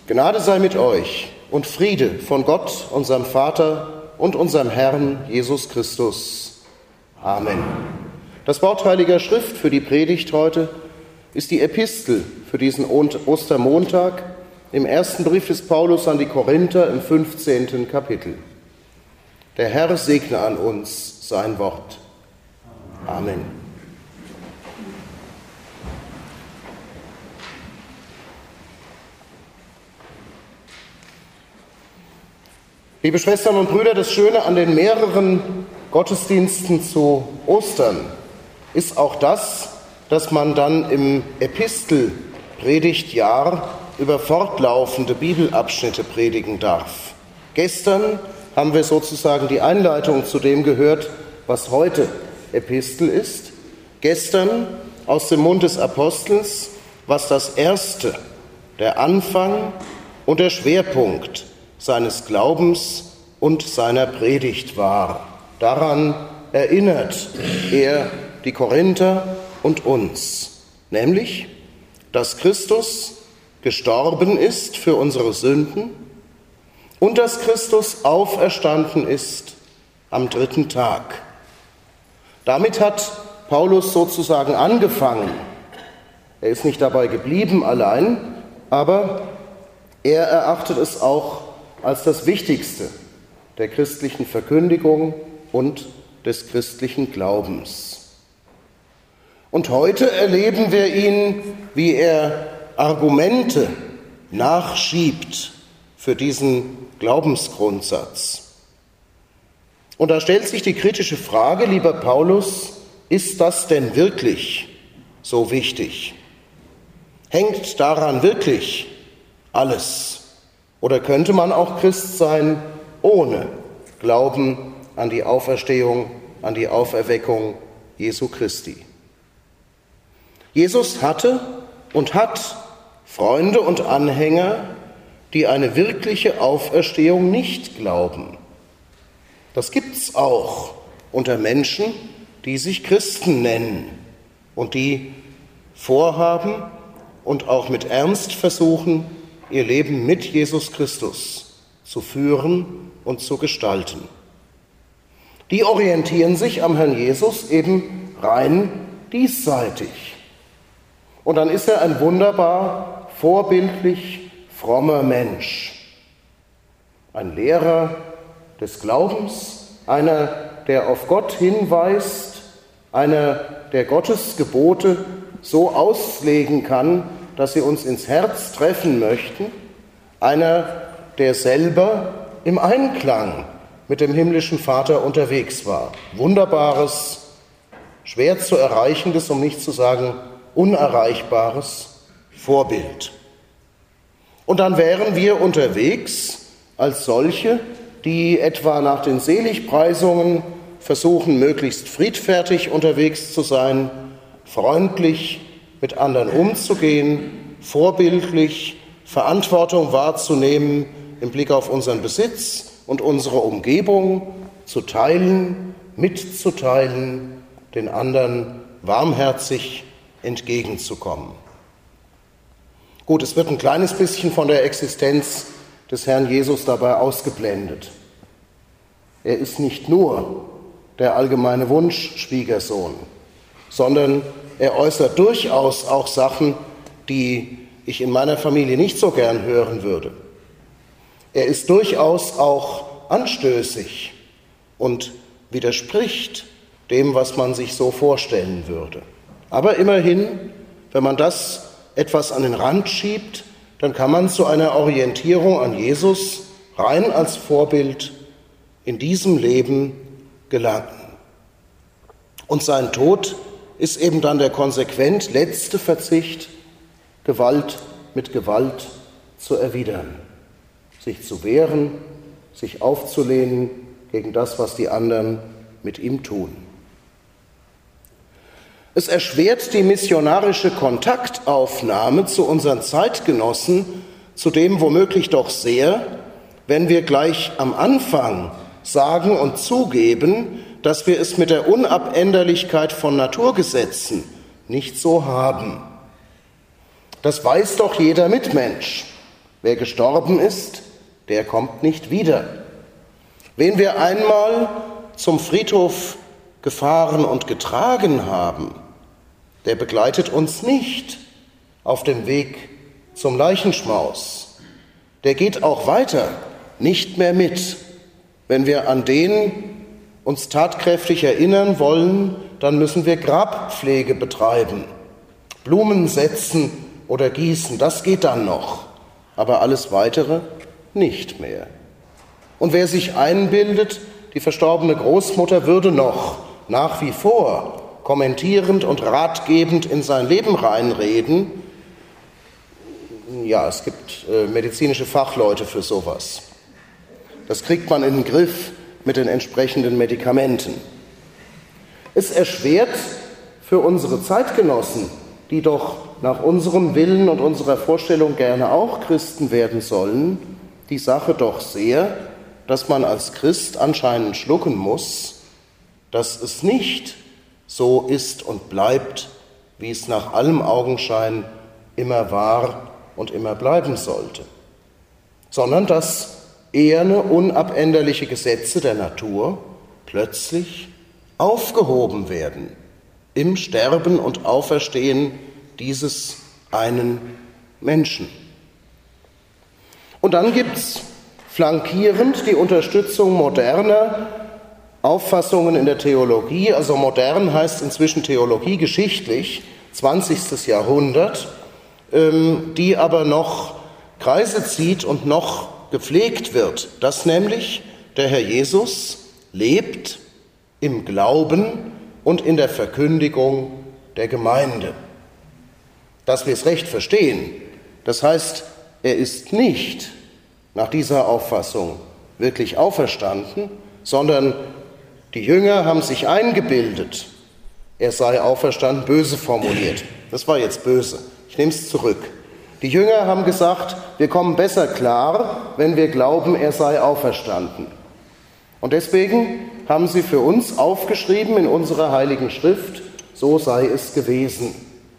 Gnade sei mit euch und Friede von Gott, unserem Vater und unserem Herrn Jesus Christus. Amen. Das Wort Heiliger Schrift für die Predigt heute ist die Epistel für diesen Ostermontag im ersten Brief des Paulus an die Korinther im 15. Kapitel. Der Herr segne an uns sein Wort. Amen. Liebe Schwestern und Brüder, das Schöne an den mehreren Gottesdiensten zu Ostern ist auch das, dass man dann im Epistelpredigtjahr über fortlaufende Bibelabschnitte predigen darf. Gestern haben wir sozusagen die Einleitung zu dem gehört, was heute Epistel ist. Gestern aus dem Mund des Apostels, was das Erste, der Anfang und der Schwerpunkt seines Glaubens und seiner Predigt war. Daran erinnert er die Korinther und uns, nämlich, dass Christus gestorben ist für unsere Sünden und dass Christus auferstanden ist am 3. Tag. Damit hat Paulus sozusagen angefangen. Er ist nicht dabei geblieben allein, aber er erachtet es auch als das Wichtigste der christlichen Verkündigung und des christlichen Glaubens. Und heute erleben wir ihn, wie er Argumente nachschiebt für diesen Glaubensgrundsatz. Und da stellt sich die kritische Frage, lieber Paulus, ist das denn wirklich so wichtig? Hängt daran wirklich alles? Oder könnte man auch Christ sein ohne Glauben an die Auferstehung, an die Auferweckung Jesu Christi? Jesus hatte und hat Freunde und Anhänger, die eine wirkliche Auferstehung nicht glauben. Das gibt's auch unter Menschen, die sich Christen nennen und die vorhaben und auch mit Ernst versuchen, ihr Leben mit Jesus Christus zu führen und zu gestalten. Die orientieren sich am Herrn Jesus eben rein diesseitig. Und dann ist er ein wunderbar, vorbildlich frommer Mensch. Ein Lehrer des Glaubens, einer, der auf Gott hinweist, einer, der Gottes Gebote so auslegen kann, dass sie uns ins Herz treffen möchten, einer, der selber im Einklang mit dem himmlischen Vater unterwegs war. Wunderbares, schwer zu erreichendes, um nicht zu sagen unerreichbares Vorbild. Und dann wären wir unterwegs als solche, die etwa nach den Seligpreisungen versuchen, möglichst friedfertig unterwegs zu sein, freundlich mit anderen umzugehen, vorbildlich Verantwortung wahrzunehmen im Blick auf unseren Besitz und unsere Umgebung, zu teilen, mitzuteilen, den anderen warmherzig entgegenzukommen. Gut, es wird ein kleines bisschen von der Existenz des Herrn Jesus dabei ausgeblendet. Er ist nicht nur der allgemeine Wunschschwiegersohn, sondern er äußert durchaus auch Sachen, die ich in meiner Familie nicht so gern hören würde. Er ist durchaus auch anstößig und widerspricht dem, was man sich so vorstellen würde. Aber immerhin, wenn man das etwas an den Rand schiebt, dann kann man zu einer Orientierung an Jesus rein als Vorbild in diesem Leben gelangen. Und sein Tod ist eben dann der konsequent letzte Verzicht, Gewalt mit Gewalt zu erwidern, sich zu wehren, sich aufzulehnen gegen das, was die anderen mit ihm tun. Es erschwert die missionarische Kontaktaufnahme zu unseren Zeitgenossen, zu dem womöglich doch sehr, wenn wir gleich am Anfang sagen und zugeben, dass wir es mit der Unabänderlichkeit von Naturgesetzen nicht so haben. Das weiß doch jeder Mitmensch. Wer gestorben ist, der kommt nicht wieder. Wen wir einmal zum Friedhof gefahren und getragen haben, der begleitet uns nicht auf dem Weg zum Leichenschmaus. Der geht auch weiter, nicht mehr mit. Wenn wir an den uns tatkräftig erinnern wollen, dann müssen wir Grabpflege betreiben, Blumen setzen oder gießen, das geht dann noch, aber alles Weitere nicht mehr. Und wer sich einbildet, die verstorbene Großmutter würde noch nach wie vor kommentierend und ratgebend in sein Leben reinreden, ja, es gibt medizinische Fachleute für sowas. Das kriegt man in den Griff mit den entsprechenden Medikamenten. Es erschwert für unsere Zeitgenossen, die doch nach unserem Willen und unserer Vorstellung gerne auch Christen werden sollen, die Sache doch sehr, dass man als Christ anscheinend schlucken muss, dass es nicht so ist und bleibt, wie es nach allem Augenschein immer war und immer bleiben sollte, sondern dass eherne, unabänderliche Gesetze der Natur plötzlich aufgehoben werden im Sterben und Auferstehen dieses einen Menschen. Und dann gibt's flankierend die Unterstützung moderner Auffassungen in der Theologie, also modern heißt inzwischen Theologie geschichtlich, 20. Jahrhundert, die aber noch Kreise zieht und noch gepflegt wird, dass nämlich der Herr Jesus lebt im Glauben und in der Verkündigung der Gemeinde. Dass wir es recht verstehen, das heißt, er ist nicht nach dieser Auffassung wirklich auferstanden, sondern die Jünger haben sich eingebildet, er sei auferstanden, böse formuliert. Das war jetzt böse. Ich nehme es zurück. Die Jünger haben gesagt, wir kommen besser klar, wenn wir glauben, er sei auferstanden. Und deswegen haben sie für uns aufgeschrieben in unserer Heiligen Schrift, so sei es gewesen.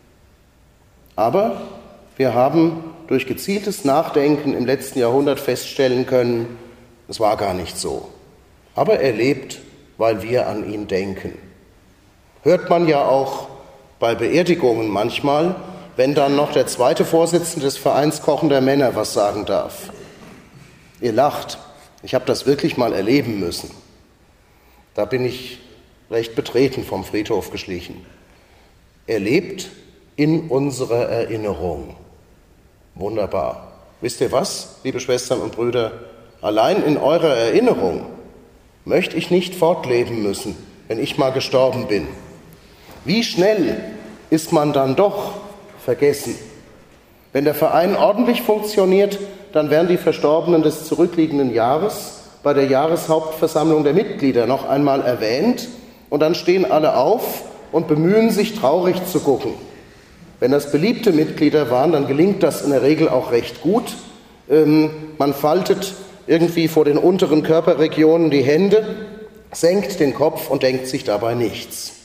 Aber wir haben durch gezieltes Nachdenken im letzten Jahrhundert feststellen können, es war gar nicht so. Aber er lebt, weil wir an ihn denken. Hört man ja auch bei Beerdigungen manchmal, wenn dann noch der zweite Vorsitzende des Vereins Kochender Männer was sagen darf. Ihr lacht, ich habe das wirklich mal erleben müssen. Da bin ich recht betreten vom Friedhof geschlichen. Er lebt in unserer Erinnerung. Wunderbar. Wisst ihr was, liebe Schwestern und Brüder? Allein in eurer Erinnerung möchte ich nicht fortleben müssen, wenn ich mal gestorben bin. Wie schnell ist man dann doch vergessen? Wenn der Verein ordentlich funktioniert, dann werden die Verstorbenen des zurückliegenden Jahres bei der Jahreshauptversammlung der Mitglieder noch einmal erwähnt und dann stehen alle auf und bemühen sich, traurig zu gucken. Wenn das beliebte Mitglieder waren, dann gelingt das in der Regel auch recht gut. Man faltet irgendwie vor den unteren Körperregionen die Hände, senkt den Kopf und denkt sich dabei nichts.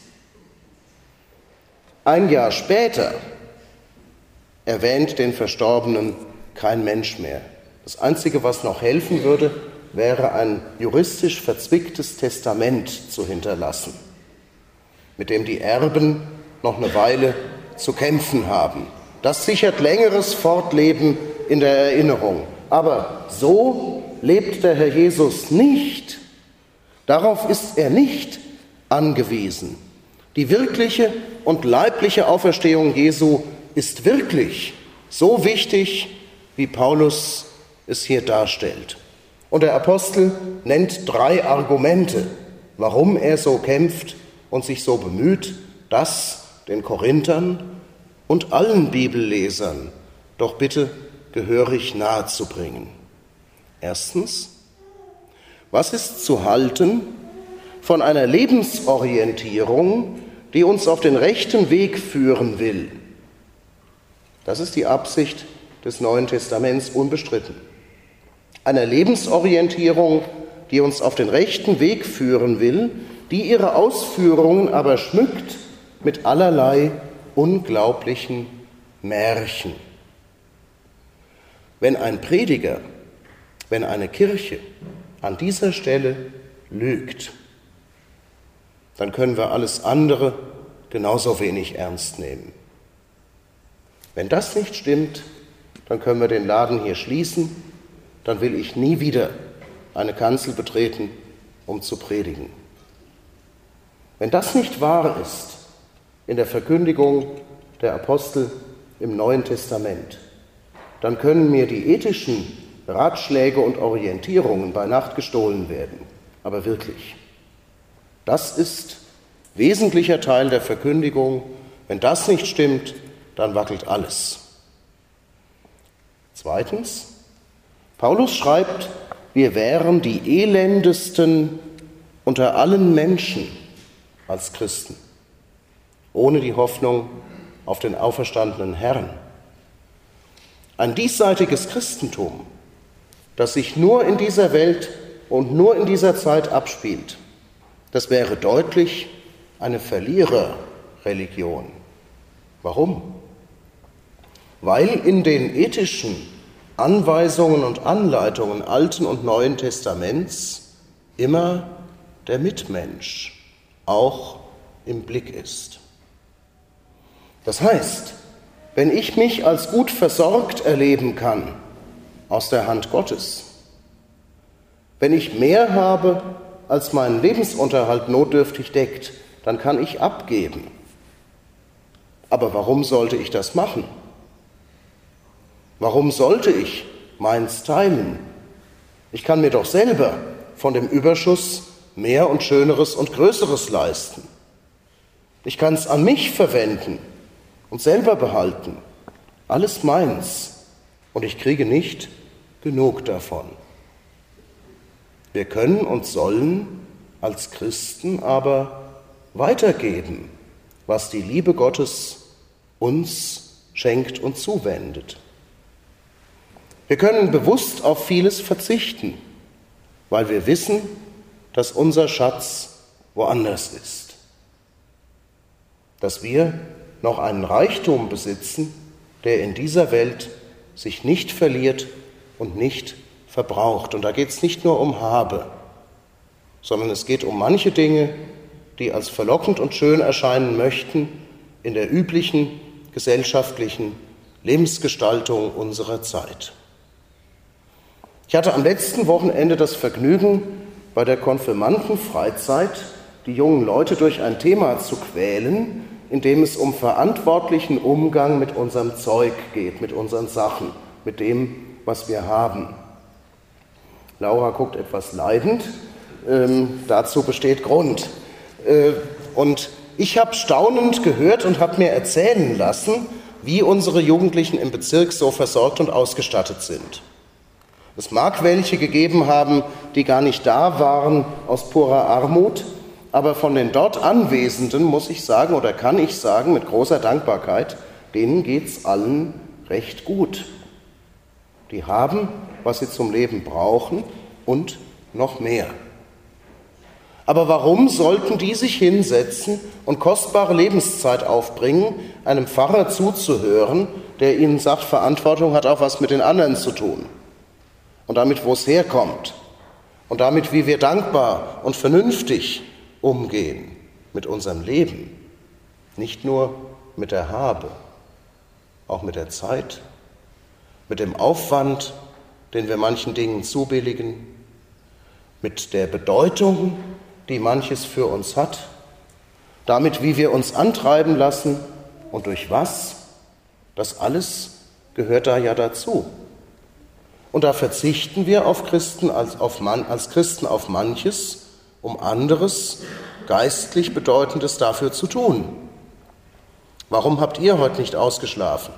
Ein Jahr später erwähnt den Verstorbenen kein Mensch mehr. Das Einzige, was noch helfen würde, wäre ein juristisch verzwicktes Testament zu hinterlassen, mit dem die Erben noch eine Weile zu kämpfen haben. Das sichert längeres Fortleben in der Erinnerung. Aber so lebt der Herr Jesus nicht. Darauf ist er nicht angewiesen. Die wirkliche und leibliche Auferstehung Jesu ist wirklich so wichtig, wie Paulus es hier darstellt. Und der Apostel nennt 3 Argumente, warum er so kämpft und sich so bemüht, das den Korinthern und allen Bibellesern doch bitte gehörig nahezubringen. Erstens, was ist zu halten von einer Lebensorientierung, die uns auf den rechten Weg führen will? Das ist die Absicht des Neuen Testaments unbestritten. Einer Lebensorientierung, die uns auf den rechten Weg führen will, die ihre Ausführungen aber schmückt mit allerlei unglaublichen Märchen. Wenn ein Prediger, wenn eine Kirche an dieser Stelle lügt, dann können wir alles andere genauso wenig ernst nehmen. Wenn das nicht stimmt, dann können wir den Laden hier schließen, dann will ich nie wieder eine Kanzel betreten, um zu predigen. Wenn das nicht wahr ist in der Verkündigung der Apostel im Neuen Testament, dann können mir die ethischen Ratschläge und Orientierungen bei Nacht gestohlen werden. Aber wirklich, das ist wesentlicher Teil der Verkündigung. Wenn das nicht stimmt, dann wackelt alles. Zweitens, Paulus schreibt, wir wären die elendesten unter allen Menschen als Christen, ohne die Hoffnung auf den auferstandenen Herrn. Ein diesseitiges Christentum, das sich nur in dieser Welt und nur in dieser Zeit abspielt, das wäre deutlich eine Verliererreligion. Warum? Weil in den ethischen Anweisungen und Anleitungen Alten und Neuen Testaments immer der Mitmensch auch im Blick ist. Das heißt, wenn ich mich als gut versorgt erleben kann aus der Hand Gottes, wenn ich mehr habe, als meinen Lebensunterhalt notdürftig deckt, dann kann ich abgeben. Aber warum sollte ich das machen? Warum sollte ich meins teilen? Ich kann mir doch selber von dem Überschuss mehr und Schöneres und Größeres leisten. Ich kann es an mich verwenden und selber behalten. Alles meins. Und ich kriege nicht genug davon. Wir können und sollen als Christen aber weitergeben, was die Liebe Gottes uns schenkt und zuwendet. Wir können bewusst auf vieles verzichten, weil wir wissen, dass unser Schatz woanders ist. Dass wir noch einen Reichtum besitzen, der in dieser Welt sich nicht verliert und nicht verbraucht. Und da geht es nicht nur um Habe, sondern es geht um manche Dinge, die als verlockend und schön erscheinen möchten in der üblichen gesellschaftlichen Lebensgestaltung unserer Zeit. Ich hatte am letzten Wochenende das Vergnügen, bei der Konfirmandenfreizeit die jungen Leute durch ein Thema zu quälen, in dem es um verantwortlichen Umgang mit unserem Zeug geht, mit unseren Sachen, mit dem, was wir haben. Laura guckt etwas leidend, dazu besteht Grund. Und ich habe staunend gehört und habe mir erzählen lassen, wie unsere Jugendlichen im Bezirk so versorgt und ausgestattet sind. Es mag welche gegeben haben, die gar nicht da waren aus purer Armut, aber von den dort Anwesenden muss ich sagen oder kann ich sagen mit großer Dankbarkeit, denen geht's allen recht gut. Die haben, was sie zum Leben brauchen und noch mehr. Aber warum sollten die sich hinsetzen und kostbare Lebenszeit aufbringen, einem Pfarrer zuzuhören, der ihnen sagt, Verantwortung hat auch was mit den anderen zu tun? Und damit, wo es herkommt. Und damit, wie wir dankbar und vernünftig umgehen mit unserem Leben. Nicht nur mit der Habe, auch mit der Zeit, mit dem Aufwand, den wir manchen Dingen zubilligen, mit der Bedeutung, die manches für uns hat, damit, wie wir uns antreiben lassen und durch was. Das alles gehört da ja dazu. Und da verzichten wir als Christen auf manches, um anderes, geistlich Bedeutendes dafür zu tun. Warum habt ihr heute nicht ausgeschlafen?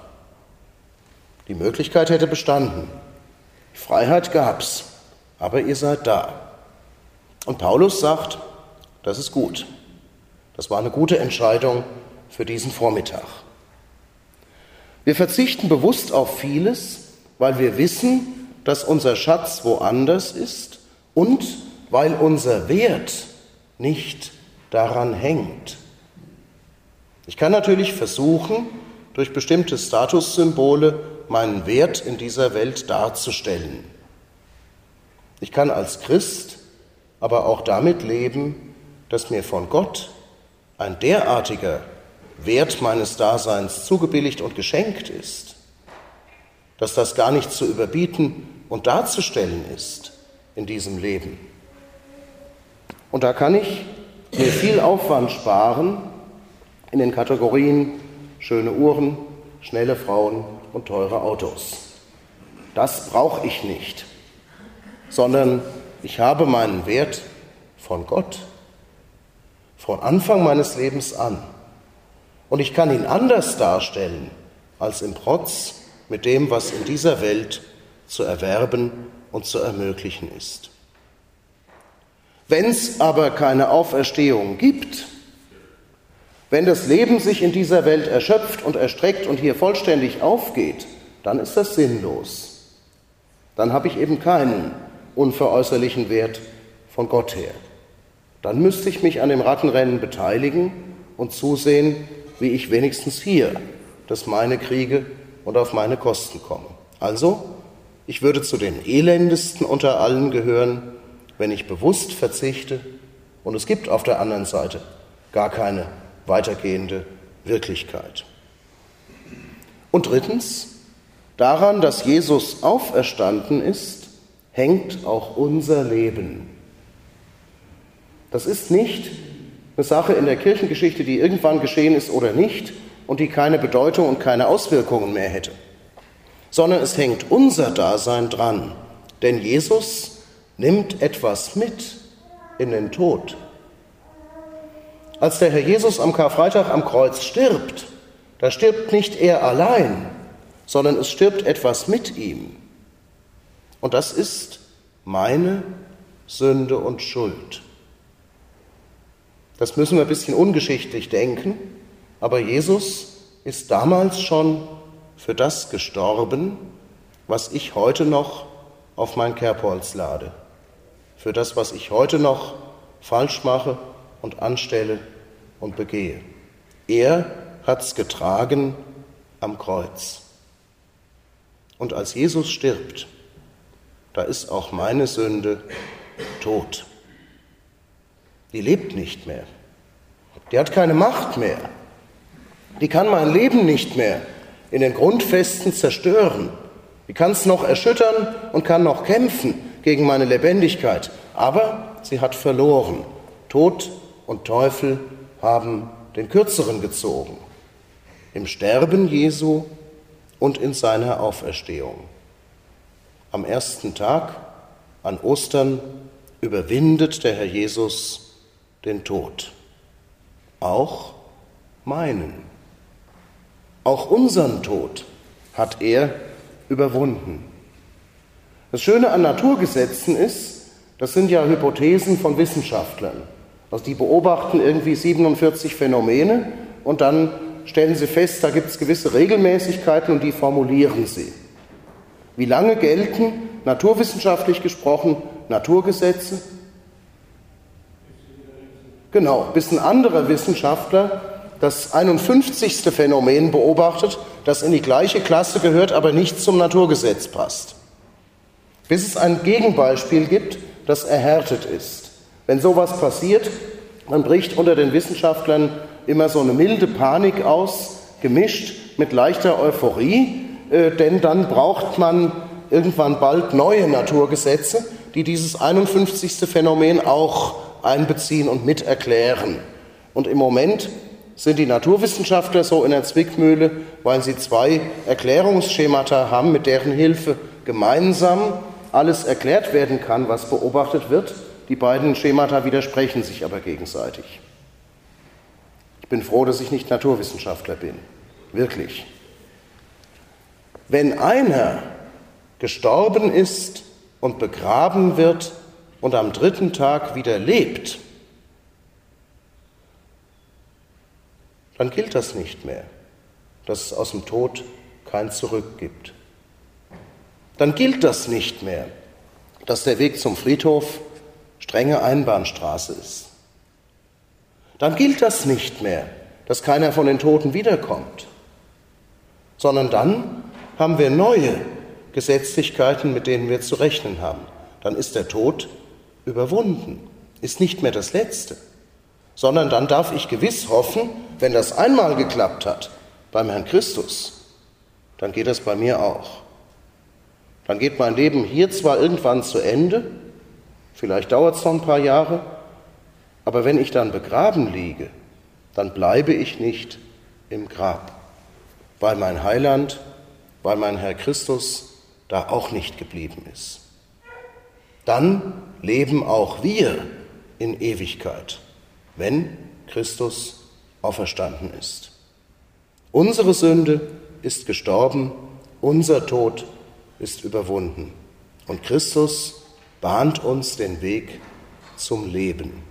Die Möglichkeit hätte bestanden. Die Freiheit gab's, aber ihr seid da. Und Paulus sagt, das ist gut. Das war eine gute Entscheidung für diesen Vormittag. Wir verzichten bewusst auf vieles, weil wir wissen, dass unser Schatz woanders ist und weil unser Wert nicht daran hängt. Ich kann natürlich versuchen, durch bestimmte Statussymbole meinen Wert in dieser Welt darzustellen. Ich kann als Christ aber auch damit leben, dass mir von Gott ein derartiger Wert meines Daseins zugebilligt und geschenkt ist, dass das gar nicht zu überbieten und darzustellen ist in diesem Leben. Und da kann ich mir viel Aufwand sparen in den Kategorien schöne Uhren, schnelle Frauen und teure Autos. Das brauche ich nicht, sondern ich habe meinen Wert von Gott, von Anfang meines Lebens an. Und ich kann ihn anders darstellen als im Protz mit dem, was in dieser Welt zu erwerben und zu ermöglichen ist. Wenn es aber keine Auferstehung gibt, wenn das Leben sich in dieser Welt erschöpft und erstreckt und hier vollständig aufgeht, dann ist das sinnlos. Dann habe ich eben keinen unveräußerlichen Wert von Gott her. Dann müsste ich mich an dem Rattenrennen beteiligen und zusehen, wie ich wenigstens hier das meine kriege und auf meine Kosten komme. Also, ich würde zu den elendesten unter allen gehören, wenn ich bewusst verzichte und es gibt auf der anderen Seite gar keine weitergehende Wirklichkeit. Und drittens, daran, dass Jesus auferstanden ist, hängt auch unser Leben. Das ist nicht eine Sache in der Kirchengeschichte, die irgendwann geschehen ist oder nicht und die keine Bedeutung und keine Auswirkungen mehr hätte, sondern es hängt unser Dasein dran, denn Jesus nimmt etwas mit in den Tod. Als der Herr Jesus am Karfreitag am Kreuz stirbt, da stirbt nicht er allein, sondern es stirbt etwas mit ihm. Und das ist meine Sünde und Schuld. Das müssen wir ein bisschen ungeschichtlich denken, aber Jesus ist damals schon für das gestorben, was ich heute noch auf mein Kerbholz lade. Für das, was ich heute noch falsch mache und anstelle und begehe. Er hat's getragen am Kreuz. Und als Jesus stirbt, da ist auch meine Sünde tot. Die lebt nicht mehr. Die hat keine Macht mehr. Die kann mein Leben nicht mehr in den Grundfesten zerstören. Die kann es noch erschüttern und kann noch kämpfen gegen meine Lebendigkeit. Aber sie hat verloren. Tod und Teufel haben den Kürzeren gezogen. Im Sterben Jesu und in seiner Auferstehung. Am ersten Tag, an Ostern, überwindet der Herr Jesus den Tod. Auch meinen. Auch unseren Tod hat er überwunden. Das Schöne an Naturgesetzen ist, das sind ja Hypothesen von Wissenschaftlern. Also die beobachten irgendwie 47 Phänomene und dann stellen sie fest, da gibt es gewisse Regelmäßigkeiten und die formulieren sie. Wie lange gelten, naturwissenschaftlich gesprochen, Naturgesetze? Genau, bis ein anderer Wissenschaftler das 51. Phänomen beobachtet, das in die gleiche Klasse gehört, aber nicht zum Naturgesetz passt. Bis es ein Gegenbeispiel gibt, das erhärtet ist. Wenn sowas passiert, dann bricht unter den Wissenschaftlern immer so eine milde Panik aus, gemischt mit leichter Euphorie, denn dann braucht man irgendwann bald neue Naturgesetze, die dieses 51. Phänomen auch einbeziehen und mit erklären. Und im Moment sind die Naturwissenschaftler so in der Zwickmühle, weil sie zwei Erklärungsschemata haben, mit deren Hilfe gemeinsam alles erklärt werden kann, was beobachtet wird. Die beiden Schemata widersprechen sich aber gegenseitig. Ich bin froh, dass ich nicht Naturwissenschaftler bin. Wirklich. Wenn einer gestorben ist und begraben wird und am dritten Tag wieder lebt, dann gilt das nicht mehr, dass es aus dem Tod kein Zurück gibt. Dann gilt das nicht mehr, dass der Weg zum Friedhof strenge Einbahnstraße ist. Dann gilt das nicht mehr, dass keiner von den Toten wiederkommt, sondern dann haben wir neue Gesetzlichkeiten, mit denen wir zu rechnen haben. Dann ist der Tod überwunden, ist nicht mehr das Letzte, sondern dann darf ich gewiss hoffen, wenn das einmal geklappt hat beim Herrn Christus, dann geht das bei mir auch. Dann geht mein Leben hier zwar irgendwann zu Ende, vielleicht dauert es noch ein paar Jahre, aber wenn ich dann begraben liege, dann bleibe ich nicht im Grab, weil mein Heiland, weil mein Herr Christus da auch nicht geblieben ist. Dann leben auch wir in Ewigkeit, wenn Christus auferstanden ist. Unsere Sünde ist gestorben, unser Tod ist überwunden und Christus bahnt uns den Weg zum Leben.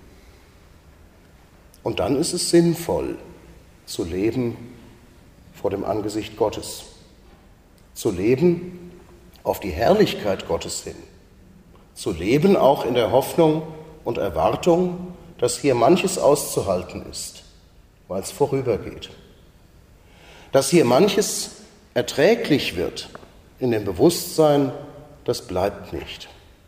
Und dann ist es sinnvoll, zu leben vor dem Angesicht Gottes, zu leben auf die Herrlichkeit Gottes hin, zu leben auch in der Hoffnung und Erwartung, dass hier manches auszuhalten ist, weil es vorübergeht, dass hier manches erträglich wird in dem Bewusstsein, das bleibt nicht,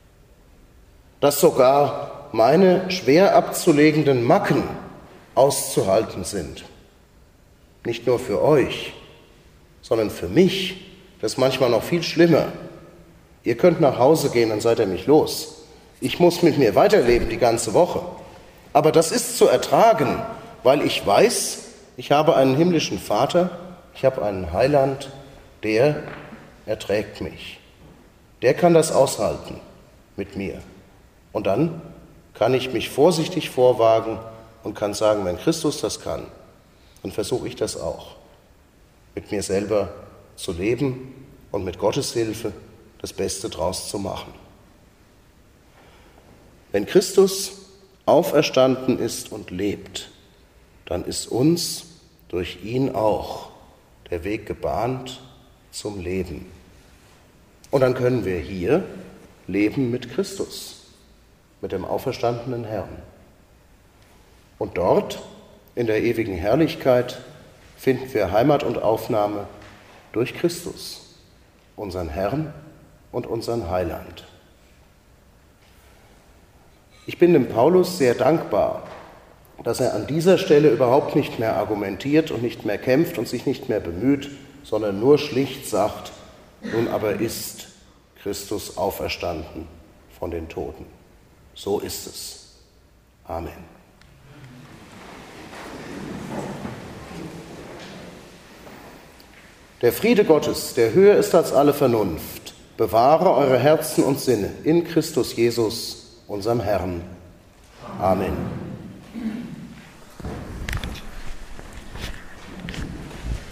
dass sogar meine schwer abzulegenden Macken auszuhalten sind. Nicht nur für euch, sondern für mich. Das ist manchmal noch viel schlimmer. Ihr könnt nach Hause gehen, dann seid ihr mich los. Ich muss mit mir weiterleben die ganze Woche. Aber das ist zu ertragen, weil ich weiß, ich habe einen himmlischen Vater, ich habe einen Heiland, der erträgt mich. Der kann das aushalten mit mir. Und dann kann ich mich vorsichtig vorwagen und kann sagen, wenn Christus das kann, dann versuche ich das auch, mit mir selber zu leben und mit Gottes Hilfe das Beste draus zu machen. Wenn Christus auferstanden ist und lebt, dann ist uns durch ihn auch der Weg gebahnt zum Leben. Und dann können wir hier leben mit Christus, mit dem auferstandenen Herrn. Und dort, in der ewigen Herrlichkeit, finden wir Heimat und Aufnahme durch Christus, unseren Herrn und unseren Heiland. Ich bin dem Paulus sehr dankbar, dass er an dieser Stelle überhaupt nicht mehr argumentiert und nicht mehr kämpft und sich nicht mehr bemüht, sondern nur schlicht sagt, nun aber ist Christus auferstanden von den Toten. So ist es. Amen. Der Friede Gottes, der höher ist als alle Vernunft, bewahre eure Herzen und Sinne in Christus Jesus, unserem Herrn. Amen.